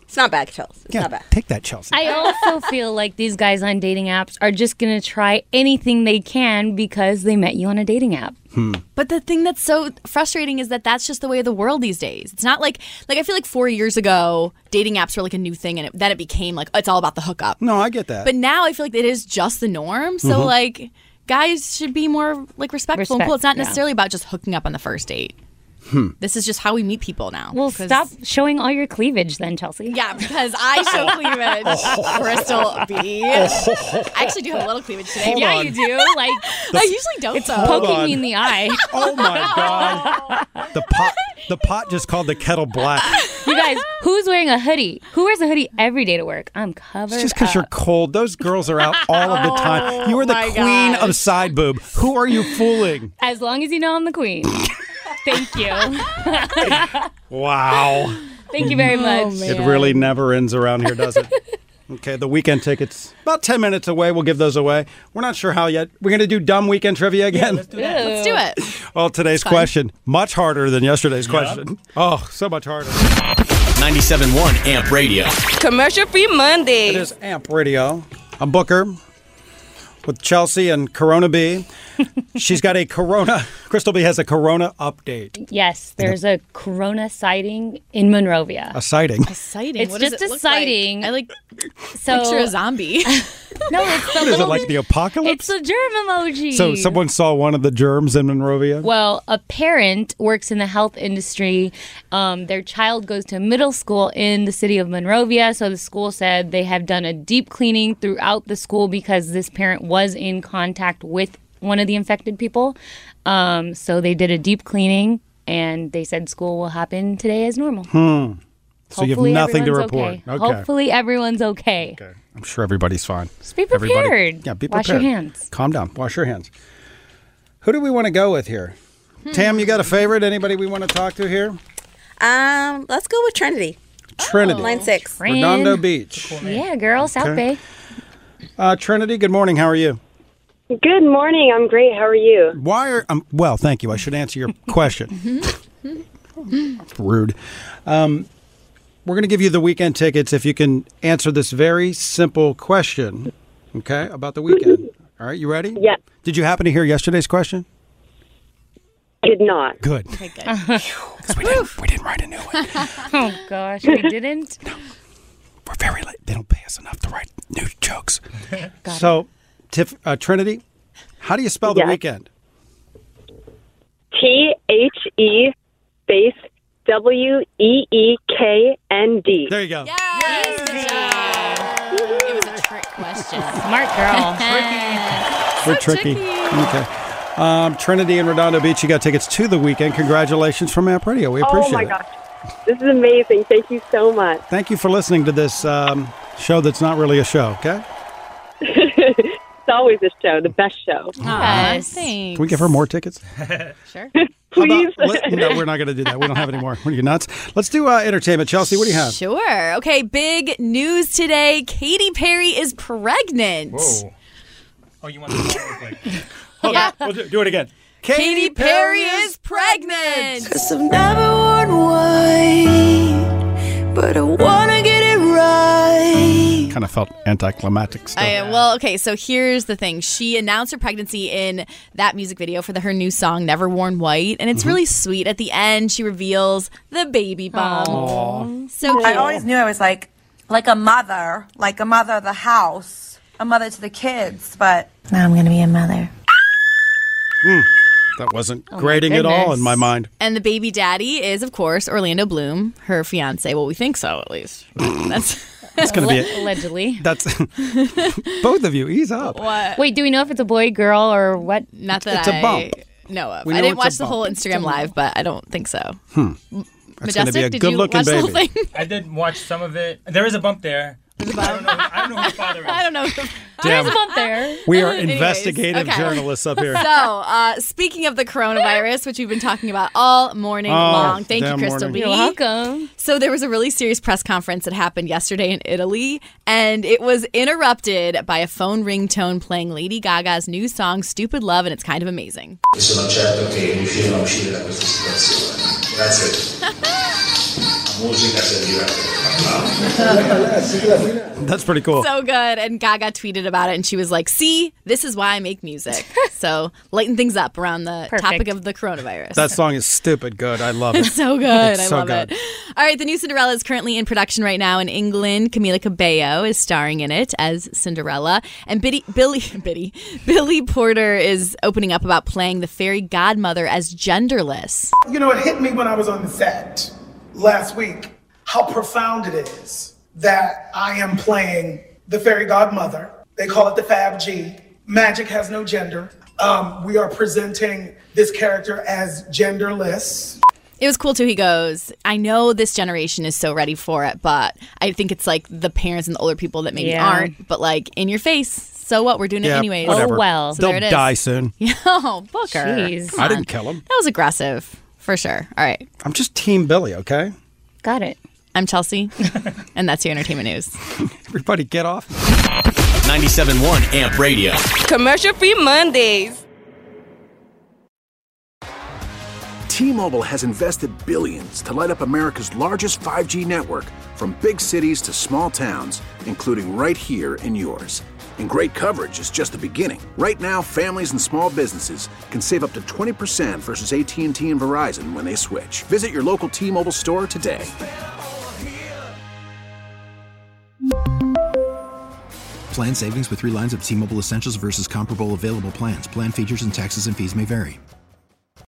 It's not bad, Chelsea. It's not bad. Take that, Chelsea. I also feel like these guys on dating apps are just going to try anything they can because they met you on a dating app. But the thing that's so frustrating is that that's just the way of the world these days. It's not like I feel like 4 years ago, dating apps were like a new thing, and then it became like it's all about the hookup. No, I get that. But now I feel like it is just the norm. So like guys should be more like respectful and cool. It's not necessarily about just hooking up on the first date. This is just how we meet people now. Well, stop showing all your cleavage then, Chelsea. Yeah, because I show cleavage. Crystal B. I actually do have a little cleavage today. Yeah, you do. Like I usually don't. It's poking me in the eye. Oh my God. The pot just called the kettle black. You guys, who's wearing a hoodie? Who wears a hoodie every day to work? I'm covered It's just because you're cold. Those girls are out all of the time. You are the queen of side boob. Who are you fooling? As long as you know I'm the queen. Thank you. Wow. Thank you very much. It really never ends around here, does it? Okay, the weekend tickets, about 10 minutes away. We'll give those away. We're not sure how yet. We're going to do dumb weekend trivia again? Let's do it. Well, today's question, much harder than yesterday's question. Oh, so much harder. 97.1 AMP Radio. Commercial-free Monday. It is AMP Radio. I'm Booker with Chelsea and Corona B. She's got a Corona. Crystal B has a Corona update. Yes, there's a Corona sighting in Monrovia. A sighting? A sighting? It's What just does it a look sighting. Like? So Picture a zombie. No, it's the What is it, like the apocalypse? It's a germ emoji. So someone saw one of the germs in Monrovia? Well, a parent works in the health industry. Their child goes to middle school in the city of Monrovia. So the school said they have done a deep cleaning throughout the school because this parent was in contact with one of the infected people. So they did a deep cleaning, and they said school will happen today as normal. So you have nothing to report. Okay. Hopefully everyone's okay. I'm sure everybody's fine. Just be prepared. Yeah, be prepared. Wash your hands. Calm down. Wash your hands. Who do we want to go with here? Tam, you got a favorite? Anybody we want to talk to here? Let's go with Trinity. Trinity. Line 6. Redondo Beach. Yeah, girl. South Bay. Trinity, good morning. How are you? Good morning. I'm great. How are you? Why are well, thank you. I should answer your question. Rude. We're going to give you the weekend tickets if you can answer this very simple question, okay, about the weekend. All right, you ready? Yeah. Did you happen to hear yesterday's question? Did not. Good. Okay, good. Because we didn't write a new one. Oh, gosh. We didn't? No. We're very late. They don't pay us enough to write new jokes. So, Trinity, how do you spell the weekend? THE space WEEKND. There you go. It was a trick question. Smart girl. We're tricky. Okay. Trinity and Redondo Beach, you got tickets to the weekend. Congratulations from AMP Radio. We appreciate it. Oh, my gosh. This is amazing. Thank you so much. Thank you for listening to this show that's not really a show, okay? It's always a show, the best show. Yes. Can we give her more tickets? Sure. Please. No, we're not going to do that. We don't have any more. What are you, nuts? Let's do entertainment. Chelsea, what do you have? Sure. Okay, big news today. Katy Perry is pregnant. Whoa. Oh, you want to real quick? Hold on. We'll do it again. Katy Perry is pregnant. 'Cause I've never worn white, but I wanna get it right. Kind of felt anticlimactic still. Well, okay, so here's the thing. She announced her pregnancy in that music video for her new song, Never Worn White, and it's really sweet. At the end, she reveals the baby bump. Aww. So cute. I always knew I was like a mother of the house, a mother to the kids, but now I'm going to be a mother. That wasn't grating at all in my mind. And the baby daddy is, of course, Orlando Bloom, her fiance. Well, we think so, at least. That's going to be allegedly. That's both of you. Ease up. What? Wait, do we know if it's a boy, girl, or what? Not that It's a bump. know of. We I know didn't it's a watch the whole bump. Instagram live, but I don't think so. That's going to be a Did good-looking you watch the whole baby. thing? I did watch some of it. There is a bump there. I don't know who the father is. I don't know. Damn. There's a bump there. We are Anyways, investigative okay. journalists up here. So, speaking of the coronavirus, which we've been talking about all morning long. Thank you, damn Crystal morning. B. You're welcome. So there was a really serious press conference that happened yesterday in Italy, and it was interrupted by a phone ringtone playing Lady Gaga's new song, Stupid Love, and it's kind of amazing. Sono certo che riusciremo a uscire da questa situazione. Grazie. música se divierte. That's pretty cool. So good. And Gaga tweeted about it, and she was like, see, this is why I make music. So lighten things up around the topic of the coronavirus. That song is stupid good. I love it. It's so good. It's I so love good. it. All right, the new Cinderella is currently in production right now in England. Camila Cabello is starring in it as Cinderella. And Billy Porter is opening up about playing the fairy godmother as genderless. You know, it hit me when I was on the set last week how profound it is that I am playing the fairy godmother. They call it the Fab G. Magic has no gender. We are presenting this character as genderless. It was cool, too. He goes, I know this generation is so ready for it, but I think it's like the parents and the older people that maybe aren't, but like in your face. So what? We're doing it anyways. Whatever. Oh, well. So They'll die soon. Oh, Booker. Jeez. Come I on. didn't kill him. That was aggressive, for sure. All right. I'm just Team Billy, okay? Got it. I'm Chelsea, and that's your entertainment news. Everybody get off. 97.1 AMP Radio. Commercial-free Mondays. T-Mobile has invested billions to light up America's largest 5G network, from big cities to small towns, including right here in yours. And great coverage is just the beginning. Right now, families and small businesses can save up to 20% versus AT&T and Verizon when they switch. Visit your local T-Mobile store today. Plan savings with 3 lines of T-Mobile Essentials versus comparable available plans. Plan features and taxes and fees may vary.